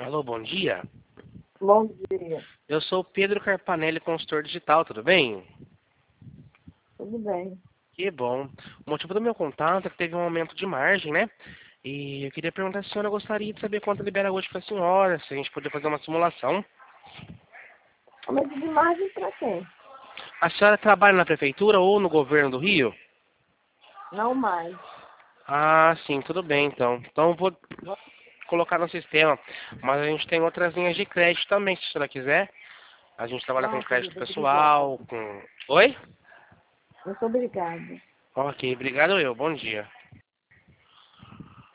Alô, bom dia. Bom dia. Eu sou o Pedro Carpanelli, consultor digital, tudo bem? Tudo bem. Que bom. O motivo do meu contato é que teve um aumento de margem, né? E eu queria perguntar se a senhora gostaria de saber quanto libera hoje para a senhora, se a gente poder fazer uma simulação. Aumento de margem para quem? A senhora trabalha na prefeitura ou no governo do Rio? Não mais. Ah, sim, tudo bem então. Então eu vou colocar no sistema. Mas a gente tem outras linhas de crédito também, se a senhora quiser. A gente trabalha com Não, crédito querida, obrigada. pessoal, com... Oi? Muito obrigada. Ok, obrigado eu. Bom dia.